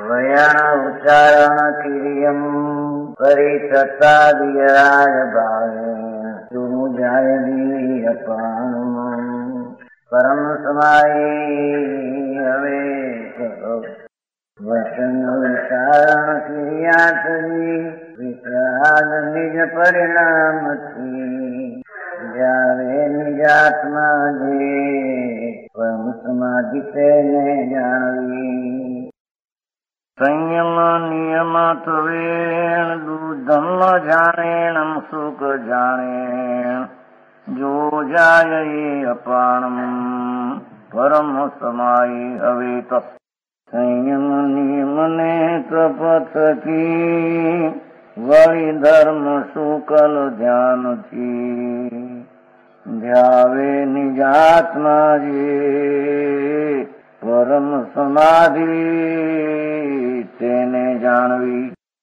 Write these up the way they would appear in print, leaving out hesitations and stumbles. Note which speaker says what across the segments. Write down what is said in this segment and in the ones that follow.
Speaker 1: वयण उच्चारण क्रियम परिचता विराज भावे सुमुझायदी अपान परम समाई हवे वचन उच्चारण क्रिया तरी वितराग निज परिणाम थी जावे निजात्मा जे परम समाधि तेने जाणवी संयम नियम तवेण दूधम जानेण सुख जानेण जो जाय अपाणम परम समाई हवे तस् संयम नियम ने तपत की वळी धर्म सुकल ध्यान थी ध्यावे निजात्मा जे परम समाधि तेने जाणवी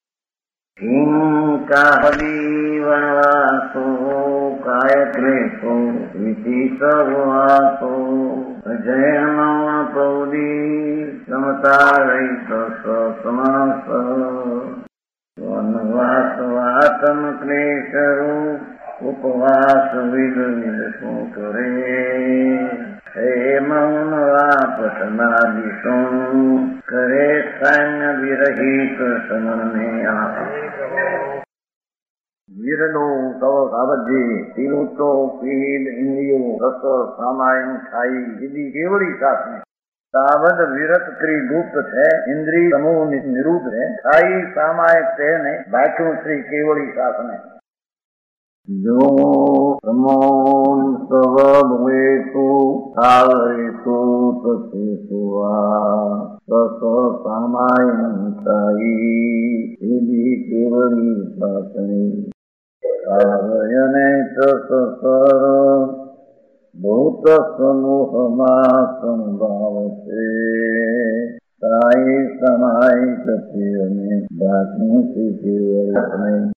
Speaker 1: हिंकाहली वनवासो कायक्लेशो विचितवासो जय मौन पौदी समता रहित समास वनवास आत्म क्लेश उपवास विद निरसो करे हे मौन वापसनादिशो करे सैन्य विरहित समन में विरलो तव सावधि तिरुतो पील इंद्रियो रस सामायन खाई यदि केवड़ी साथ में सावध विरत त्रिगुप्त है इंद्रिय समूह निरूप है खाई सामायक से ने बाक्यों श्री केवड़ी साथ में जो समोन सववेतु आवरेतु तसेतुवा तस सामायन खाई यदि केवड़ी साथ में आरयने तसर भूत समूहमा संभावते साई समाई कथियने बाकी से केवल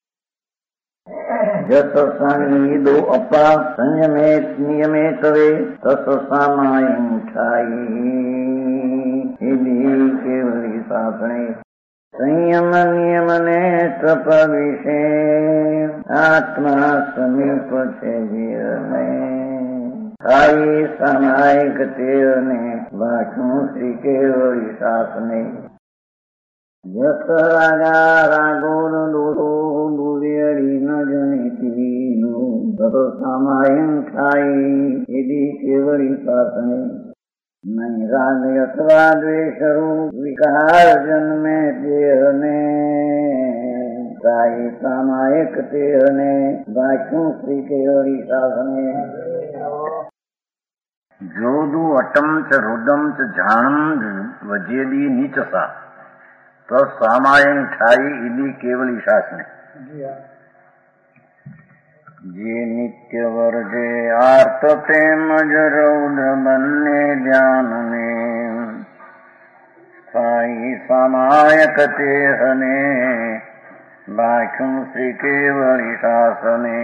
Speaker 1: जस संगीदो अपा संयमेत नियमेत वे तस सामायं ठाई यदि केवली साधने संयम नियम ने तप विषय आत्मा समीप छे जीवने खाई सामायिक तेरने भाषण श्री केवली साधने जस राजा रागोन दोषो बुरियरी न जनितीनो तत सामायं खाई यदि केवली साधने नहीं राग अथवा द्वेष रूप विकार जन्मे देहने साई सामायिक तेहने बाक्यों श्री केवली साधने जोदु अटम च रुदम च झाणम वजेदी नीचसा तो सामायन ठाई इदी केवली शासने जे नित्य वर्जे आर्त प्रेम जरौद्र बन्ने ज्ञान में साई सामायक तेहने बाक्यों श्री केवली शासने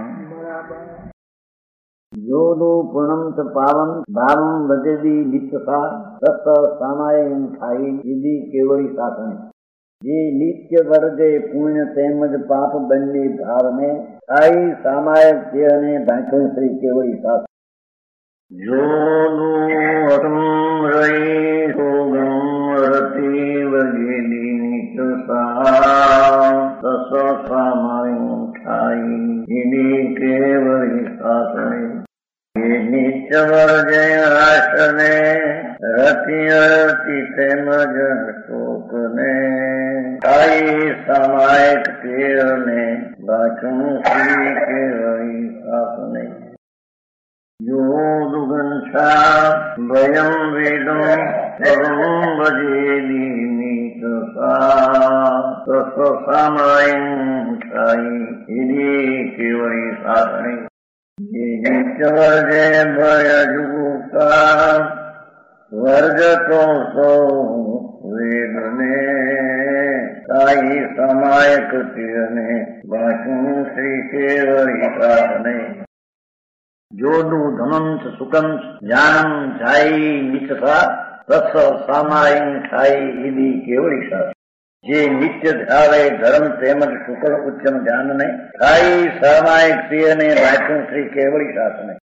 Speaker 1: जो दो पूर्णम च पावन भावम वजेदी नित्यसा तत् सामायन खाई यदि केवली शासन जे नित्य वर्जे पुण्य तेमज पाप बन्ने भाव में खाई सामायक तेहने बाक्यों श्री केवली शासन जो दो रही होगम रति वजेदी नित्यसा तत् सामायन खाई यदि केवली शासन नित्य वर्जय आसने रति अरति तेमज शोक ने खाई सामायक तेरने बाक्यों श्री केवली शासने यो दुगंसा भयं वेदो परम वजेदी नीचसा तस सामायं खाई यदि केवली शासने जय भय जुगुप्ता वर्ज तो सो वेद में साई समायक तिरने बाक्यों श्री केवली साधने जोदु धमं च सुखं ज्ञानं जाई निचसा રસ સામાયિક ઠાઈ ઈદી કેવળી શાસ્ત્ર જે નિત્ય ધારે ધર્મ તેમજ શુક્લ ઉચ્ચમ ધ્યાનને ઠાઈ સામાયિક સિંહને રાખ્યું શ્રી કેવળી શાસ્ત્રને